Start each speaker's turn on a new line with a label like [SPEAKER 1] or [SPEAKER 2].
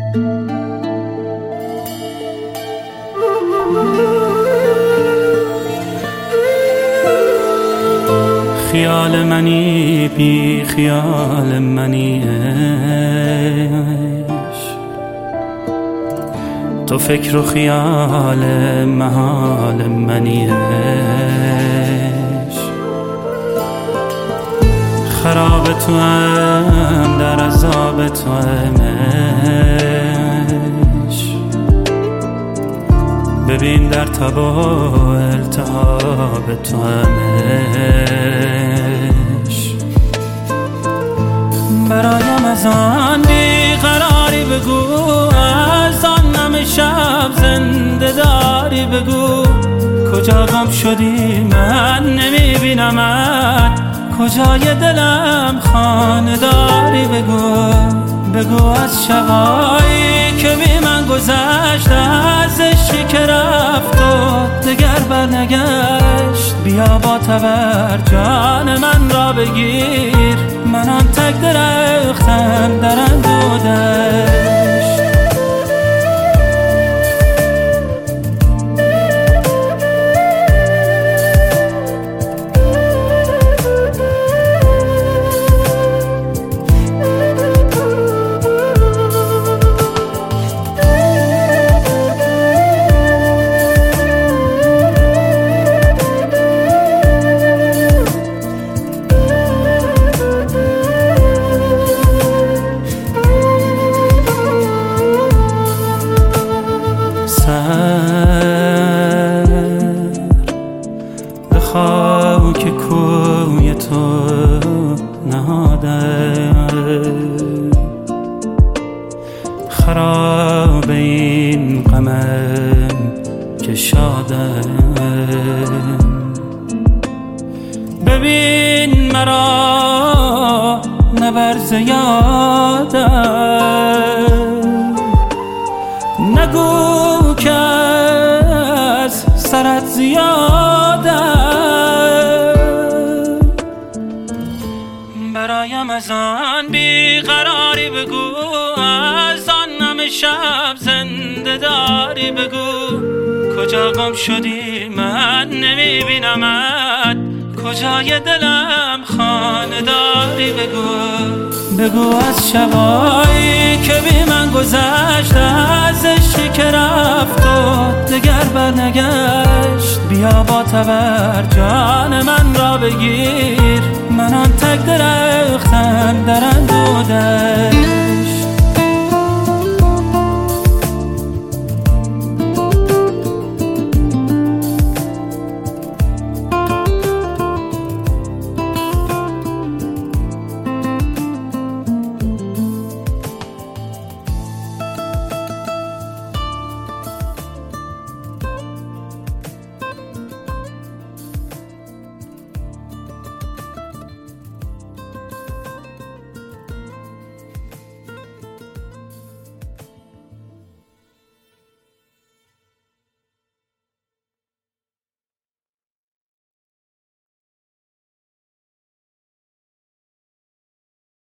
[SPEAKER 1] خیال منی بی خیال منی عشق، تو فکر و خیال محال منی عشق. خراب تو هم در عذاب تو هم عشق، ببین در تب و التهاب تو هم عشق. برایم از آن بیقراری بگو، از آن نم شب زنده داری بگو. کجا گم شدی من نمیبینمت، کجای دلم خانه داری بگو. بگو از شبایی که بی من گذشت، از عشقی که رفت و دگر برنگشت. بیا با تبر جان من را بگیر، من آن تک درختم در اندودشت. به خاک کوی تو نهادم، خراب این غمم که شادم. ببین مرا نبر زیادم، نگو که از سرت زیادم. برایم از آن بیقراری بگو، از آن نم شب زنده داری بگو. کجا گم شدی من نمیبینمت، کجای دلم خانه داری بگو. بگو از شبایی که بی من گذشت، از عشقی که رفت و دگر برنگشت. بیا با تبر جان من را بگیر، من آن تک درختم در اندودشت.